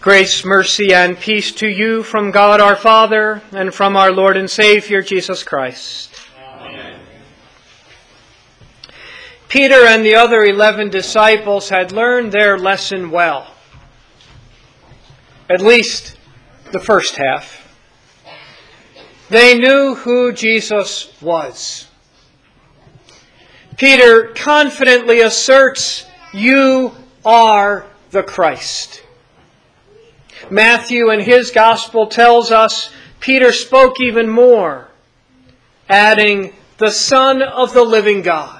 Grace, mercy, and peace to you from God our Father and from our Lord and Savior, Jesus Christ. Amen. Peter and the other 11 disciples had learned their lesson well. At least the first half. They knew who Jesus was. Peter confidently asserts, "You are the Christ." Matthew in his gospel tells us Peter spoke even more, adding, "the Son of the living God."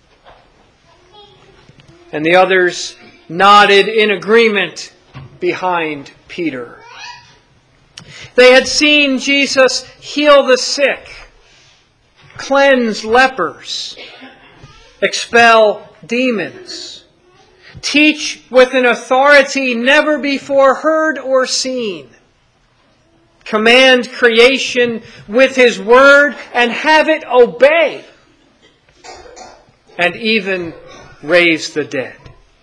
And the others nodded in agreement behind Peter. They had seen Jesus heal the sick, cleanse lepers, expel demons, teach with an authority never before heard or seen, command creation with His word and have it obey, and even raise the dead.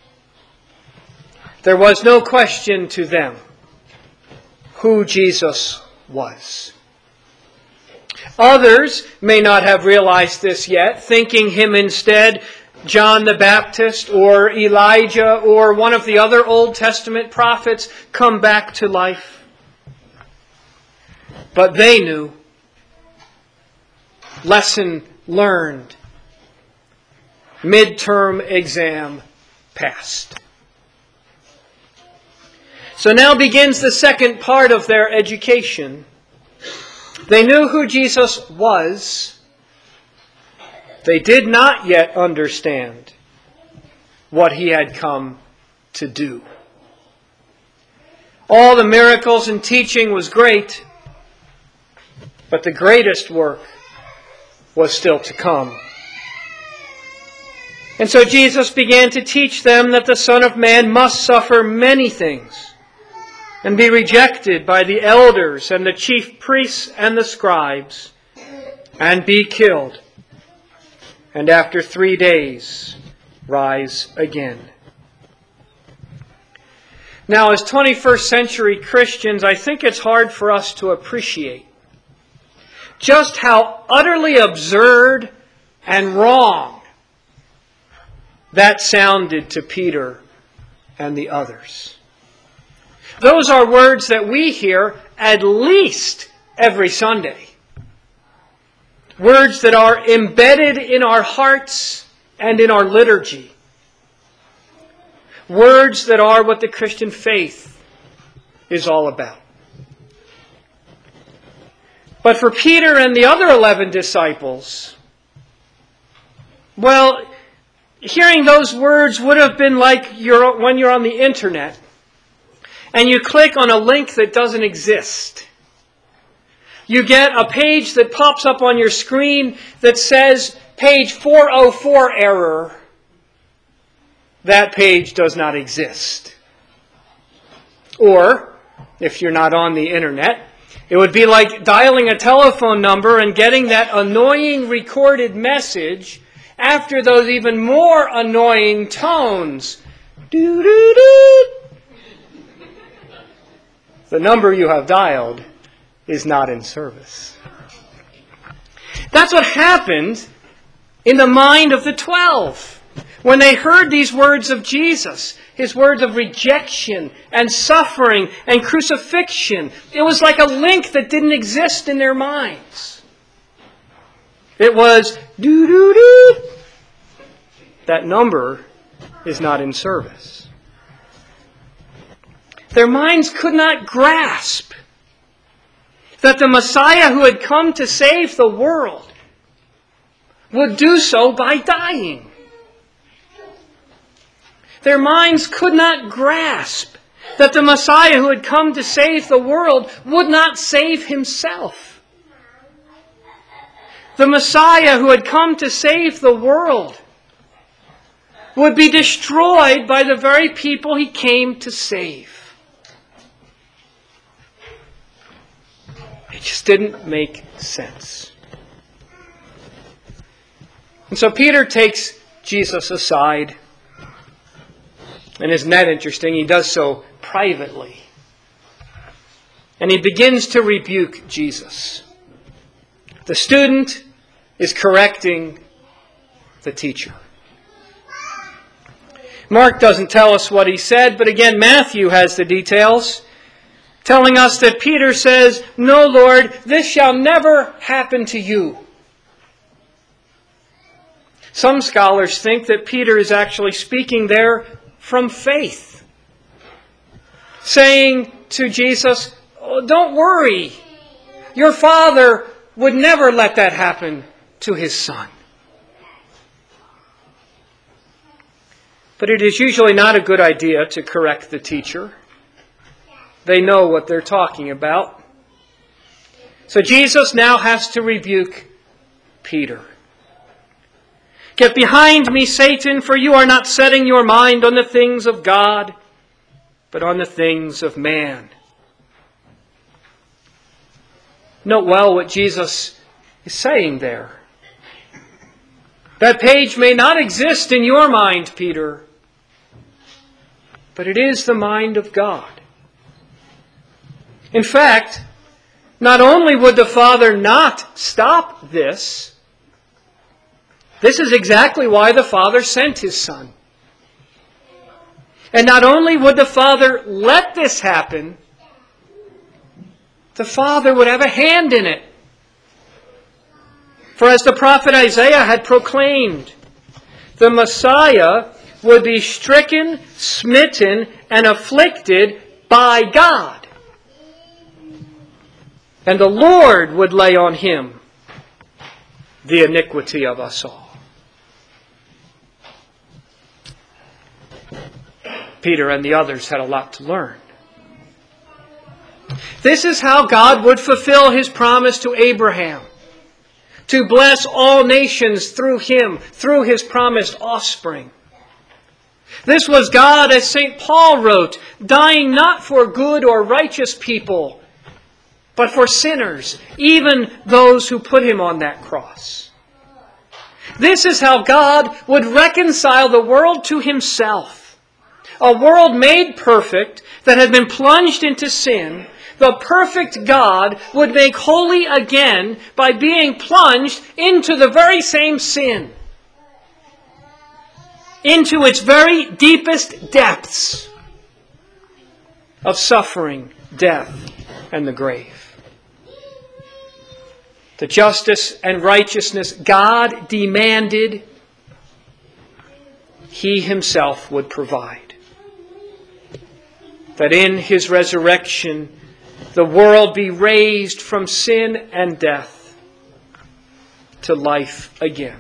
There was no question to them who Jesus was. Others may not have realized this yet, thinking Him instead John the Baptist or Elijah or one of the other Old Testament prophets come back to life. But they knew. Lesson learned. Midterm exam passed. So now begins the second part of their education. They knew who Jesus was. They did not yet understand what He had come to do. All the miracles and teaching was great, but the greatest work was still to come. And so Jesus began to teach them that the Son of Man must suffer many things and be rejected by the elders and the chief priests and the scribes and be killed, and after 3 days rise again. Now, as 21st century Christians, I think it's hard for us to appreciate just how utterly absurd and wrong that sounded to Peter and the others. Those are words that we hear at least every Sunday. Words that are embedded in our hearts and in our liturgy. Words that are what the Christian faith is all about. But for Peter and the other 11 disciples, well, hearing those words would have been like when you're on the internet and you click on a link that doesn't exist. You get a page that pops up on your screen that says, page 404 error. That page does not exist. Or, if you're not on the internet, it would be like dialing a telephone number and getting that annoying recorded message after those even more annoying tones. Doo-doo-doo. The number you have dialed is not in service. That's what happened in the mind of the 12 when they heard these words of Jesus, His words of rejection and suffering and crucifixion. It was like a link that didn't exist in their minds. It was, doo-doo-doo. That number is not in service. Their minds could not grasp that the Messiah who had come to save the world would do so by dying. Their minds could not grasp that the Messiah who had come to save the world would not save Himself. The Messiah who had come to save the world would be destroyed by the very people He came to save. It just didn't make sense. And so Peter takes Jesus aside. And isn't that interesting? He does so privately. and he begins to rebuke Jesus. The student is correcting the teacher. Mark doesn't tell us what he said, but again, Matthew has the details, telling us that Peter says, "No, Lord, this shall never happen to you." Some scholars think that Peter is actually speaking there from faith, saying to Jesus, "Oh, don't worry. Your Father would never let that happen to his Son." But it is usually not a good idea to correct the teacher. They know what they're talking about. So Jesus now has to rebuke Peter. "Get behind me, Satan, for you are not setting your mind on the things of God, but on the things of man." Note well what Jesus is saying there. That page may not exist in your mind, Peter, but it is the mind of God. In fact, not only would the Father not stop this, this is exactly why the Father sent His Son. And not only would the Father let this happen, the Father would have a hand in it. For as the prophet Isaiah had proclaimed, the Messiah would be stricken, smitten, and afflicted by God. And the Lord would lay on Him the iniquity of us all. Peter and the others had a lot to learn. This is how God would fulfill His promise to Abraham, to bless all nations through him, through His promised offspring. This was God, as St. Paul wrote, dying not for good or righteous people, but for sinners, even those who put Him on that cross. This is how God would reconcile the world to Himself. A world made perfect that had been plunged into sin, the perfect God would make holy again by being plunged into the very same sin, into its very deepest depths of suffering, death, and the grave. The justice and righteousness God demanded, He Himself would provide. That in His resurrection, the world be raised from sin and death to life again.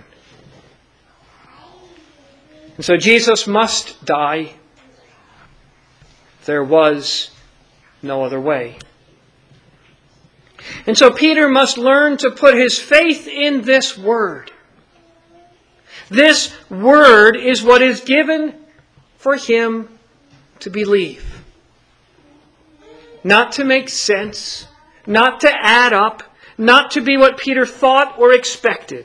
And so Jesus must die. There was no other way. And so Peter must learn to put his faith in this Word. This Word is what is given for him to believe. Not to make sense, not to add up, not to be what Peter thought or expected.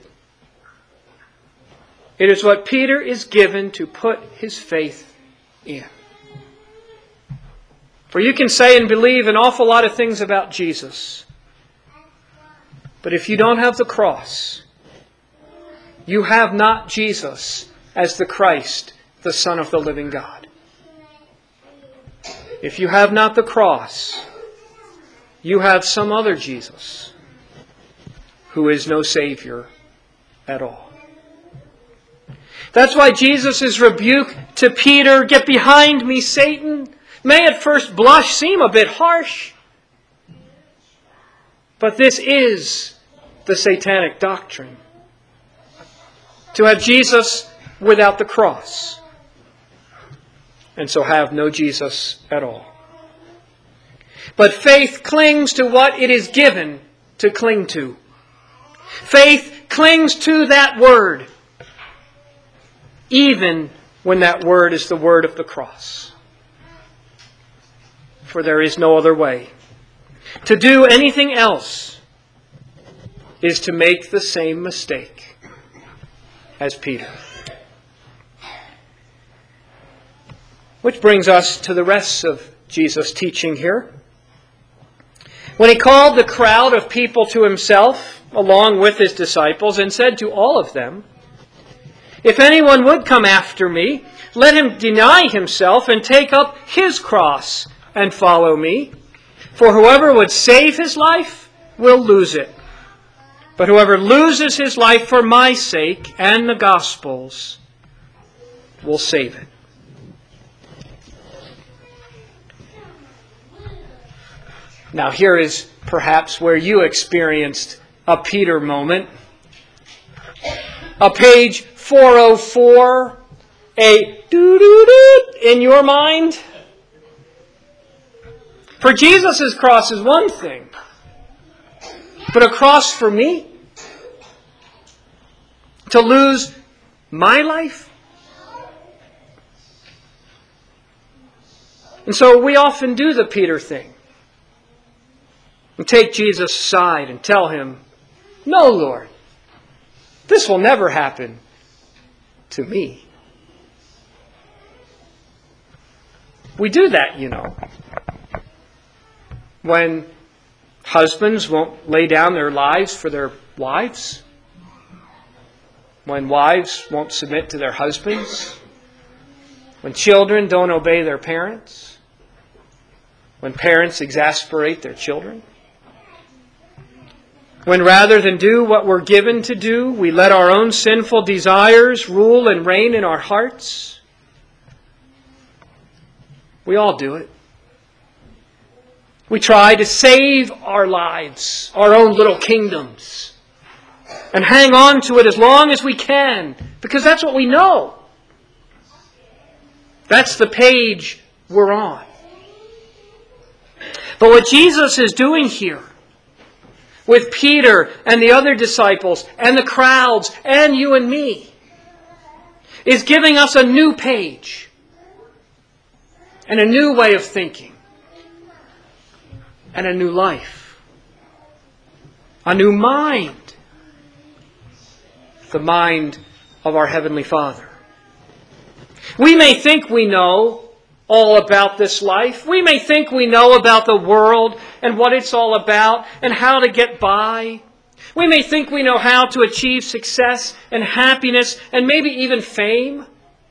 It is what Peter is given to put his faith in. For you can say and believe an awful lot of things about Jesus, but if you don't have the cross, you have not Jesus as the Christ, the Son of the living God. If you have not the cross, you have some other Jesus who is no Savior at all. That's why Jesus' rebuke to Peter, "Get behind me, Satan," may at first blush seem a bit harsh. But this is the satanic doctrine. To have Jesus without the cross, and so have no Jesus at all. But faith clings to what it is given to cling to. Faith clings to that Word, even when that Word is the word of the cross. For there is no other way. To do anything else is to make the same mistake as Peter. Which brings us to the rest of Jesus' teaching here. When he called the crowd of people to himself, along with his disciples, and said to all of them, "If anyone would come after me, let him deny himself and take up his cross and follow me. For whoever would save his life will lose it. But whoever loses his life for my sake and the gospel's will save it." Now here is perhaps where you experienced a Peter moment. A page 404, a doo-doo-doo in your mind. For Jesus' cross is one thing, but a cross for me? To lose my life? And so we often do the Peter thing. And take Jesus aside and tell him, "No, Lord, this will never happen to me." We do that, you know. When husbands won't lay down their lives for their wives. When wives won't submit to their husbands. When children don't obey their parents. When parents exasperate their children. When rather than do what we're given to do, we let our own sinful desires rule and reign in our hearts. We all do it. We try to save our lives, our own little kingdoms, and hang on to it as long as we can, because that's what we know. That's the page we're on. But what Jesus is doing here, with Peter and the other disciples and the crowds and you and me, is giving us a new page and a new way of thinking and a new life, a new mind, the mind of our Heavenly Father. We may think we know all about this life. We may think we know about the world and what it's all about and how to get by. We may think we know how to achieve success and happiness and maybe even fame.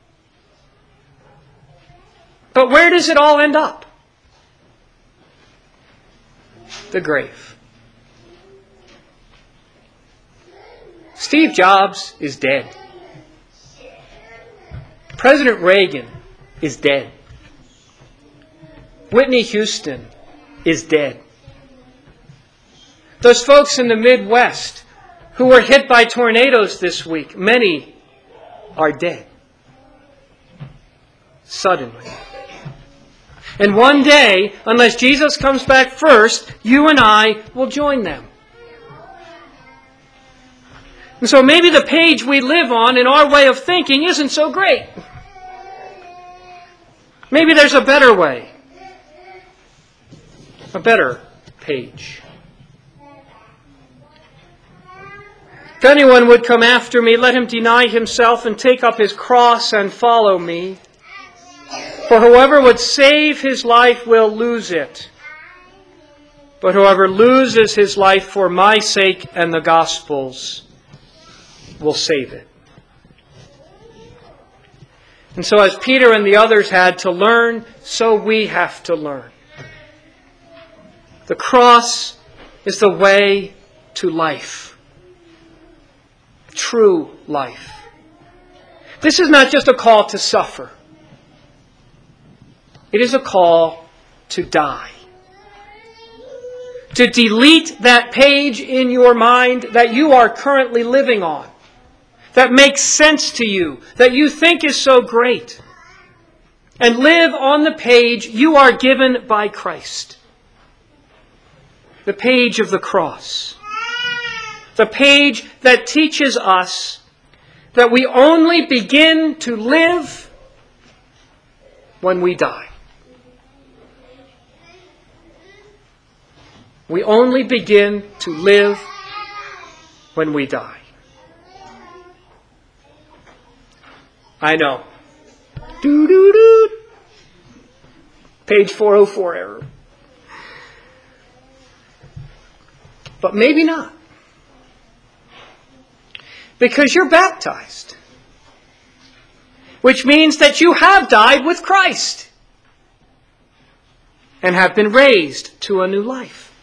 But where does it all end up? The grave. Steve Jobs is dead. President Reagan is dead. Whitney Houston is dead. Those folks in the Midwest who were hit by tornadoes this week, many are dead. Suddenly. And one day, unless Jesus comes back first, you and I will join them. And so maybe the page we live on in our way of thinking isn't so great. Maybe there's a better way. A better page. If anyone would come after me, let him deny himself and take up his cross and follow me. For whoever would save his life will lose it. But whoever loses his life for my sake and the gospel's will save it. And so as Peter and the others had to learn, so we have to learn. The cross is the way to life. True life. This is not just a call to suffer. It is a call to die. To delete that page in your mind that you are currently living on, that makes sense to you, that you think is so great, and live on the page you are given by Christ. The page of the cross. The page that teaches us that we only begin to live when we die. We only begin to live when we die. I know. Doo-doo-doo. Page 404 error. but maybe not. Because you're baptized. Which means that you have died with Christ and have been raised to a new life.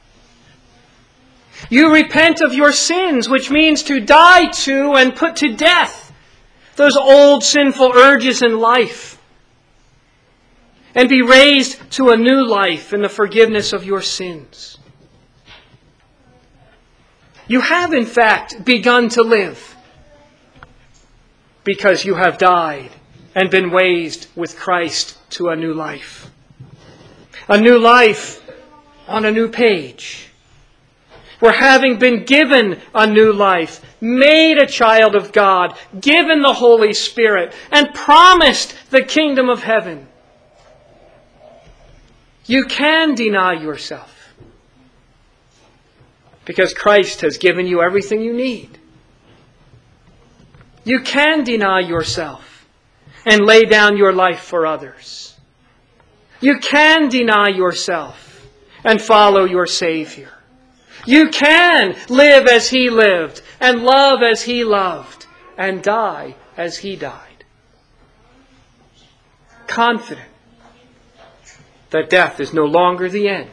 You repent of your sins, which means to die to and put to death those old sinful urges in life, and be raised to a new life in the forgiveness of your sins. You have, in fact, begun to live because you have died and been raised with Christ to a new life. A new life on a new page. Where having been given a new life, made a child of God, given the Holy Spirit, and promised the kingdom of heaven, you can deny yourself. Because Christ has given you everything you need. You can deny yourself and lay down your life for others. You can deny yourself and follow your Savior. You can live as He lived and love as He loved and die as He died. Confident that death is no longer the end.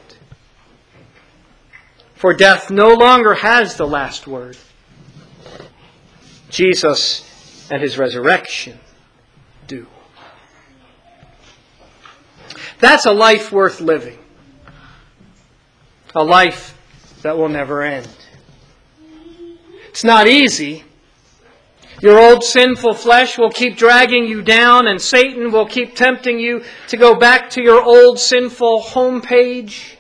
For death no longer has the last word. Jesus and His resurrection do. That's a life worth living. A life that will never end. It's not easy. Your old sinful flesh will keep dragging you down, and Satan will keep tempting you to go back to your old sinful homepage.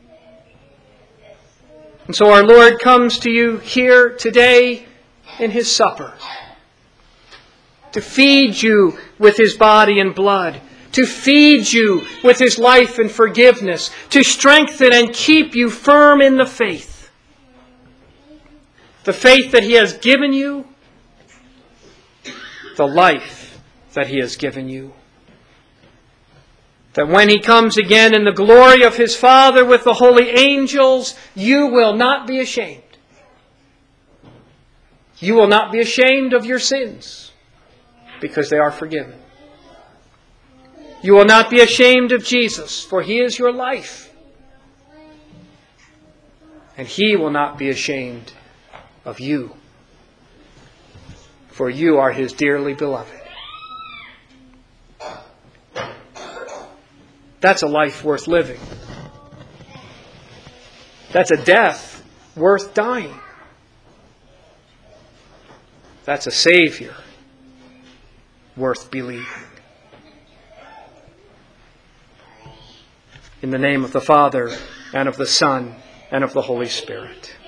And so our Lord comes to you here today in His supper to feed you with His body and blood, to feed you with His life and forgiveness, to strengthen and keep you firm in the faith. The faith that He has given you, the life that He has given you. That when He comes again in the glory of His Father with the holy angels, you will not be ashamed. You will not be ashamed of your sins because they are forgiven. You will not be ashamed of Jesus, for He is your life. And He will not be ashamed of you, for you are His dearly beloved. That's a life worth living. That's a death worth dying. That's a Savior worth believing. In the name of the Father, and of the Son, and of the Holy Spirit.